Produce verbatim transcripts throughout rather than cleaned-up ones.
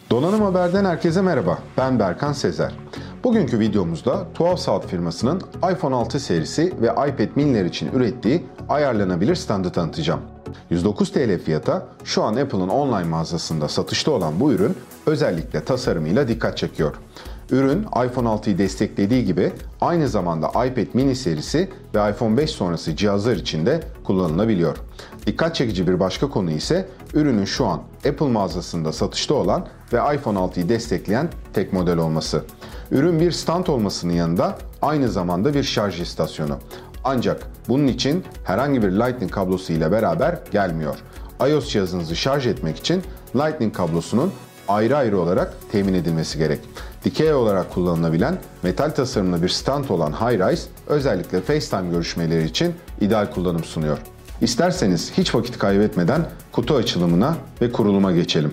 Donanım Haber'den herkese merhaba, ben Berkan Sezer. Bugünkü videomuzda Tuhaf Saat firmasının iPhone altı serisi ve iPad mini'ler için ürettiği ayarlanabilir standı tanıtacağım. yüz dokuz TL fiyata şu an Apple'ın online mağazasında satışta olan bu ürün özellikle tasarımıyla dikkat çekiyor. Ürün iPhone altıyı desteklediği gibi aynı zamanda iPad mini serisi ve iPhone beş sonrası cihazlar için de kullanılabiliyor. Dikkat çekici bir başka konu ise ürünün şu an Apple mağazasında satışta olan ve iPhone altıyı destekleyen tek model olması. Ürün bir stand olmasının yanında aynı zamanda bir şarj istasyonu. Ancak bunun için herhangi bir Lightning kablosu ile beraber gelmiyor. iOS cihazınızı şarj etmek için Lightning kablosunun ayrı ayrı olarak temin edilmesi gerek. Dikey olarak kullanılabilen metal tasarımlı bir stand olan Hi-Rise özellikle FaceTime görüşmeleri için ideal kullanım sunuyor. İsterseniz hiç vakit kaybetmeden kutu açılımına ve kuruluma geçelim.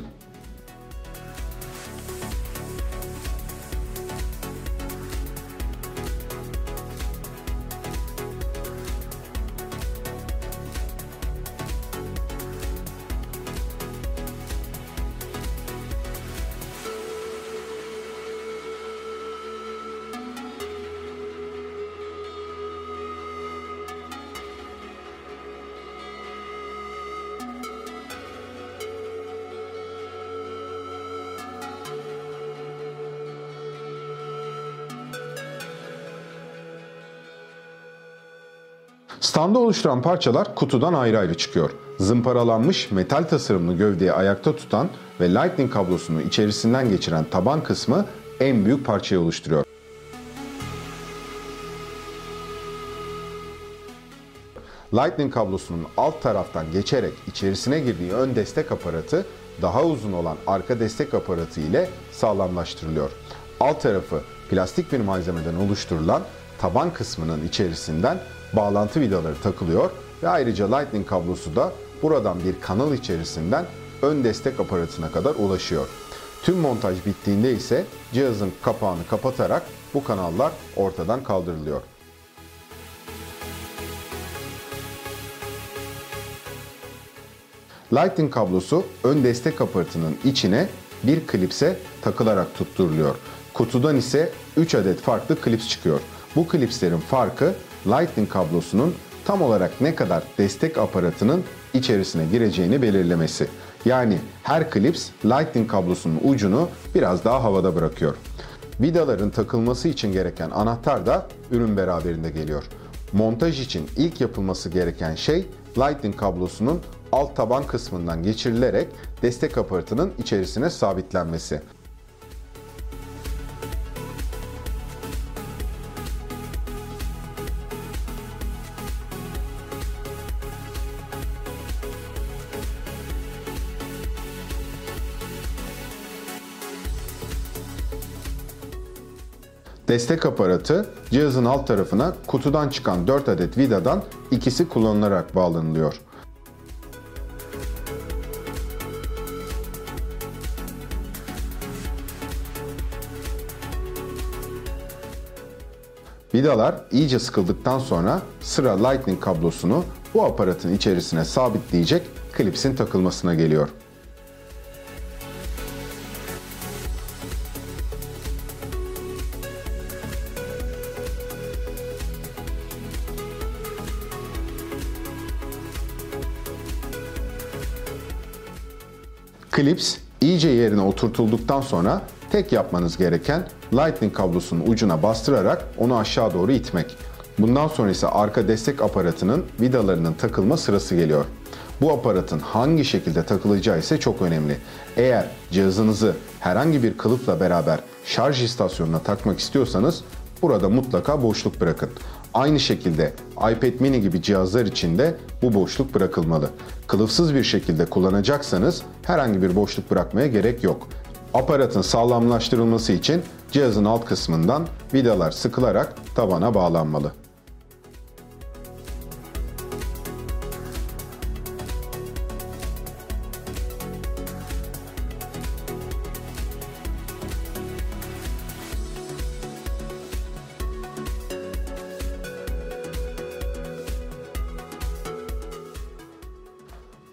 Standı oluşturan parçalar kutudan ayrı ayrı çıkıyor. Zımparalanmış metal tasarımlı gövdeyi ayakta tutan ve Lightning kablosunu içerisinden geçiren taban kısmı en büyük parçayı oluşturuyor. Lightning kablosunun alt taraftan geçerek içerisine girdiği ön destek aparatı daha uzun olan arka destek aparatı ile sağlamlaştırılıyor. Alt tarafı plastik bir malzemeden oluşturulan taban kısmının içerisinden bağlantı vidaları takılıyor ve ayrıca Lightning kablosu da buradan bir kanal içerisinden ön destek aparatına kadar ulaşıyor. Tüm montaj bittiğinde ise cihazın kapağını kapatarak bu kanallar ortadan kaldırılıyor. Lightning kablosu ön destek aparatının içine bir klipse takılarak tutturuluyor. Kutudan ise üç adet farklı klips çıkıyor. Bu klipslerin farkı Lightning kablosunun tam olarak ne kadar destek aparatının içerisine gireceğini belirlemesi. Yani her klips Lightning kablosunun ucunu biraz daha havada bırakıyor. Vidaların takılması için gereken anahtar da ürün beraberinde geliyor. Montaj için ilk yapılması gereken şey Lightning kablosunun alt taban kısmından geçirilerek destek aparatının içerisine sabitlenmesi. Destek aparatı cihazın alt tarafına kutudan çıkan dört adet vidadan ikisi kullanılarak bağlanılıyor. Vidalar iyice sıkıldıktan sonra sıra Lightning kablosunu bu aparatın içerisine sabitleyecek klipsin takılmasına geliyor. Klips iyice yerine oturtulduktan sonra tek yapmanız gereken Lightning kablosunun ucuna bastırarak onu aşağı doğru itmek. Bundan sonra ise arka destek aparatının vidalarının takılma sırası geliyor. Bu aparatın hangi şekilde takılacağı ise çok önemli. Eğer cihazınızı herhangi bir kılıfla beraber şarj istasyonuna takmak istiyorsanız burada mutlaka boşluk bırakın. Aynı şekilde iPad mini gibi cihazlar için de bu boşluk bırakılmalı. Kılıfsız bir şekilde kullanacaksanız herhangi bir boşluk bırakmaya gerek yok. Aparatın sağlamlaştırılması için cihazın alt kısmından vidalar sıkılarak tabana bağlanmalı.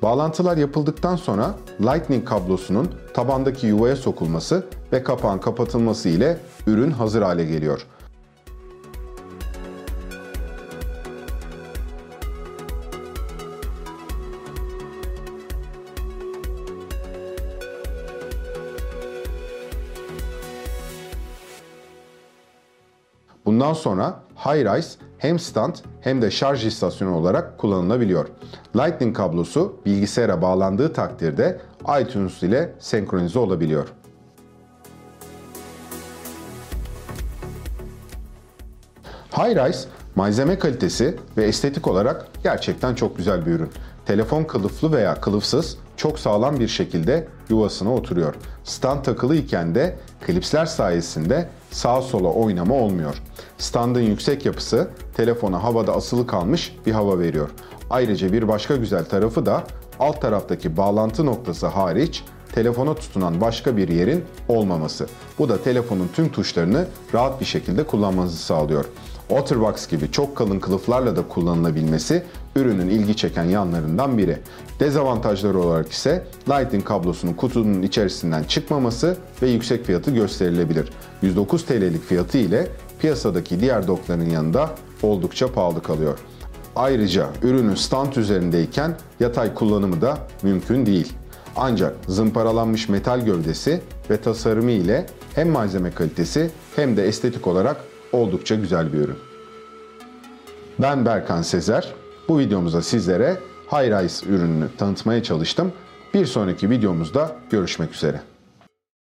Bağlantılar yapıldıktan sonra Lightning kablosunun tabandaki yuvaya sokulması ve kapağın kapatılması ile ürün hazır hale geliyor. Bundan sonra Hi-Rise hem stand hem de şarj istasyonu olarak kullanılabiliyor. Lightning kablosu bilgisayara bağlandığı takdirde iTunes ile senkronize olabiliyor. Hi-Rise malzeme kalitesi ve estetik olarak gerçekten çok güzel bir ürün. Telefon kılıflı veya kılıfsız çok sağlam bir şekilde yuvasına oturuyor. Stand takılı iken de klipsler sayesinde sağa sola oynama olmuyor. Standın yüksek yapısı telefona havada asılı kalmış bir hava veriyor. Ayrıca bir başka güzel tarafı da alt taraftaki bağlantı noktası hariç telefona tutunan başka bir yerin olmaması. Bu da telefonun tüm tuşlarını rahat bir şekilde kullanmanızı sağlıyor. OtterBox gibi çok kalın kılıflarla da kullanılabilmesi ürünün ilgi çeken yanlarından biri. Dezavantajları olarak ise Lightning kablosunun kutunun içerisinden çıkmaması ve yüksek fiyatı gösterilebilir. yüz dokuz TL'lik fiyatı ile piyasadaki diğer dockların yanında oldukça pahalı kalıyor. Ayrıca ürünün stand üzerindeyken yatay kullanımı da mümkün değil. Ancak zımparalanmış metal gövdesi ve tasarımı ile hem malzeme kalitesi hem de estetik olarak oldukça güzel bir ürün. Ben Berkan Sezer. Bu videomuzda sizlere Hi-Rise ürününü tanıtmaya çalıştım. Bir sonraki videomuzda görüşmek üzere.